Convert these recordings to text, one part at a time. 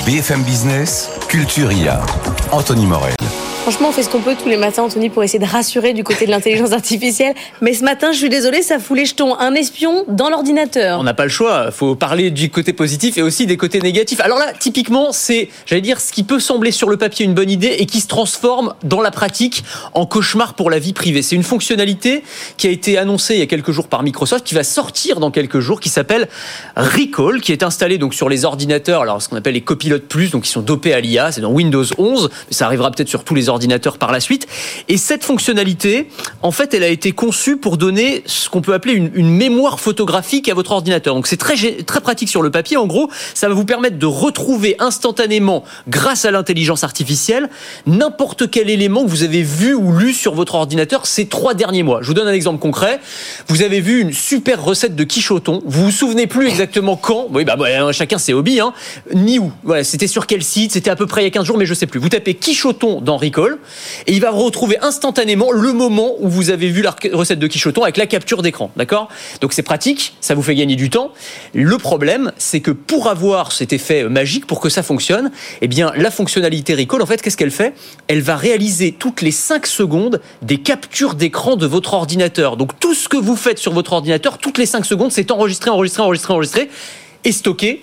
BFM Business, Culture IA. Anthony Morel. Franchement, on fait ce qu'on peut tous les matins, Anthony, pour essayer de rassurer du côté de l'intelligence artificielle. Mais ce matin, je suis désolée, ça fout les jetons. Un espion dans l'ordinateur. On n'a pas le choix. Il faut parler du côté positif et aussi des côtés négatifs. Alors là, typiquement, c'est, ce qui peut sembler sur le papier une bonne idée et qui se transforme dans la pratique en cauchemar pour la vie privée. C'est une fonctionnalité qui a été annoncée il y a quelques jours par Microsoft, qui va sortir dans quelques jours, qui s'appelle Recall, qui est installé donc sur les ordinateurs, alors ce qu'on appelle les Copilot+, donc qui sont dopés à l'IA. C'est dans Windows 11, mais ça arrivera peut-être sur tous les ordinateurs par la suite. Et cette fonctionnalité, en fait, elle a été conçue pour donner ce qu'on peut appeler une mémoire photographique à votre ordinateur. Donc c'est très pratique sur le papier. En gros, ça va vous permettre de retrouver instantanément, grâce à l'intelligence artificielle, n'importe quel élément que vous avez vu ou lu sur votre ordinateur ces 3 derniers mois. Je vous donne un exemple concret. Vous avez vu une super recette de quichoton. Vous vous souvenez plus exactement quand. Oui, chacun ses hobbies, ni où. Voilà, c'était sur quel site. C'était à peu près il y a 15 jours, mais je sais plus. Vous tapez quichoton dans Recall et il va retrouver instantanément le moment où vous avez vu la recette de quichoton avec la capture d'écran. D'accord ? Donc c'est pratique, ça vous fait gagner du temps. Le problème, c'est que pour avoir cet effet magique, pour que ça fonctionne, eh bien, la fonctionnalité Recall, en fait, qu'est-ce qu'elle fait ? Elle va réaliser toutes les 5 secondes des captures d'écran de votre ordinateur. Donc tout ce que vous faites sur votre ordinateur, toutes les 5 secondes, c'est enregistré et stocké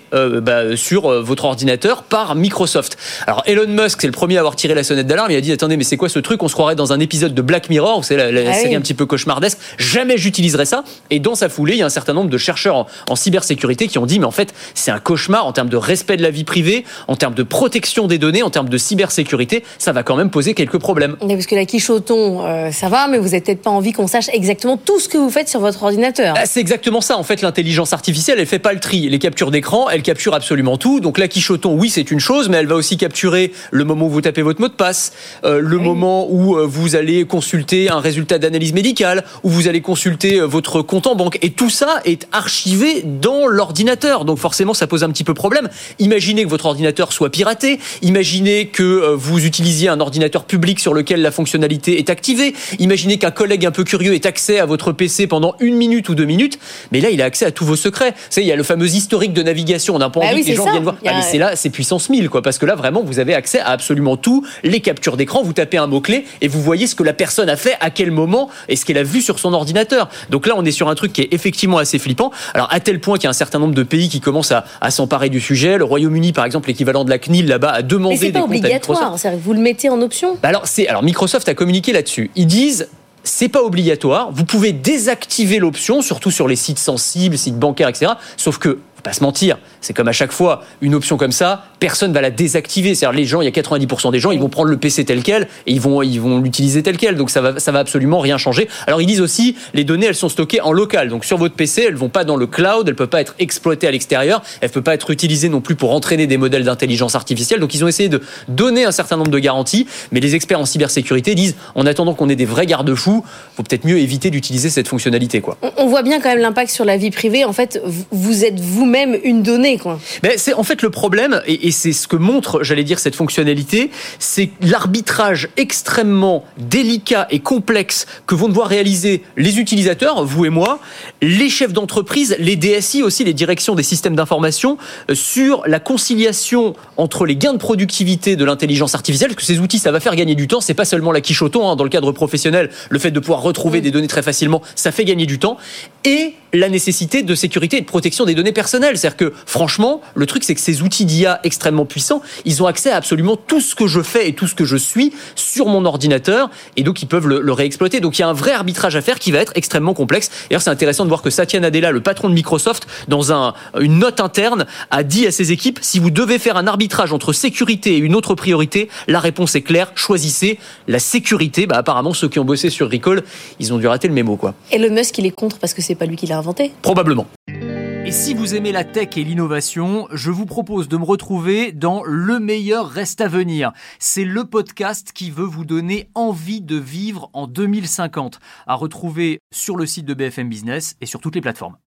sur votre ordinateur par Microsoft. Alors Elon Musk, c'est le premier à avoir tiré la sonnette d'alarme. Il a dit attendez, mais c'est quoi ce truc ? On se croirait dans un épisode de Black Mirror, c'est la série un petit peu cauchemardesque. Jamais j'utiliserai ça. Et dans sa foulée, il y a un certain nombre de chercheurs en cybersécurité qui ont dit mais en fait c'est un cauchemar en termes de respect de la vie privée, en termes de protection des données, en termes de cybersécurité. Ça va quand même poser quelques problèmes. Mais parce que la quichoton, ça va, mais vous n'avez peut-être pas envie qu'on sache exactement tout ce que vous faites sur votre ordinateur. C'est exactement ça. En fait, l'intelligence artificielle, elle fait pas le tri. Les captures d'écran, elle capture absolument tout. Donc la quichoton, oui, c'est une chose, mais elle va aussi capturer le moment où vous tapez votre mot de passe, moment où vous allez consulter un résultat d'analyse médicale, où vous allez consulter votre compte en banque. Et tout ça est archivé dans l'ordinateur. Donc forcément, ça pose un petit peu problème. Imaginez que votre ordinateur soit piraté. Imaginez que vous utilisiez un ordinateur public sur lequel la fonctionnalité est activée. Imaginez qu'un collègue un peu curieux ait accès à votre PC pendant 1 minute ou 2 minutes. Mais là, il a accès à tous vos secrets. Vous savez, il y a le fameux historique de navigation. On n'a pas envie que les gens viennent voir. Mais c'est là, c'est puissance 1000, quoi. Parce que là, vraiment, vous avez accès à absolument tout. Les captures d'écran, vous tapez un mot-clé et vous voyez ce que la personne a fait, à quel moment et ce qu'elle a vu sur son ordinateur. Donc là, on est sur un truc qui est effectivement assez flippant. Alors, à tel point qu'il y a un certain nombre de pays qui commencent à s'emparer du sujet. Le Royaume-Uni, par exemple, l'équivalent de la CNIL, là-bas, a demandé des comptes à Microsoft. Mais c'est pas obligatoire. C'est-à-dire que vous le mettez en option. Alors, Microsoft a communiqué là-dessus. Ils disent, c'est pas obligatoire. Vous pouvez désactiver l'option, surtout sur les sites sensibles, sites bancaires, etc. Sauf que, faut pas se mentir, c'est comme à chaque fois, une option comme ça, personne va la désactiver. C'est-à-dire, les gens, il y a 90% des gens, ils vont prendre le PC tel quel et ils vont l'utiliser tel quel. Donc ça va absolument rien changer. Alors ils disent aussi, les données, elles sont stockées en local. Donc sur votre PC, elles vont pas dans le cloud, elles peuvent pas être exploitées à l'extérieur, elles peuvent pas être utilisées non plus pour entraîner des modèles d'intelligence artificielle. Donc ils ont essayé de donner un certain nombre de garanties, mais les experts en cybersécurité disent, en attendant qu'on ait des vrais garde-fous, faut peut-être mieux éviter d'utiliser cette fonctionnalité, quoi. On voit bien quand même l'impact sur la vie privée. En fait, vous êtes vous-même une donnée, quoi. Mais c'est en fait le problème, et c'est ce que montre, cette fonctionnalité, c'est l'arbitrage extrêmement délicat et complexe que vont devoir réaliser les utilisateurs, vous et moi, les chefs d'entreprise, les DSI aussi, les directions des systèmes d'information, sur la conciliation entre les gains de productivité de l'intelligence artificielle, parce que ces outils, ça va faire gagner du temps, c'est pas seulement la quichoton, dans le cadre professionnel, le fait de pouvoir retrouver des données très facilement, ça fait gagner du temps, et la nécessité de sécurité et de protection des données personnelles. C'est-à-dire que, franchement, le truc, c'est que ces outils d'IA extrêmement puissants, ils ont accès à absolument tout ce que je fais et tout ce que je suis sur mon ordinateur, et donc ils peuvent le réexploiter. Donc il y a un vrai arbitrage à faire qui va être extrêmement complexe. D'ailleurs, c'est intéressant de voir que Satya Nadella, le patron de Microsoft, dans une note interne, a dit à ses équipes, si vous devez faire un arbitrage entre sécurité et une autre priorité, la réponse est claire, choisissez la sécurité. Apparemment, ceux qui ont bossé sur Recall, ils ont dû rater le mémo, quoi. Elon Musk, il est contre parce que c'est pas lui qui l'a inventé ? Probablement. Et si vous aimez la tech et l'innovation, je vous propose de me retrouver dans Le meilleur reste à venir. C'est le podcast qui veut vous donner envie de vivre en 2050. À retrouver sur le site de BFM Business et sur toutes les plateformes.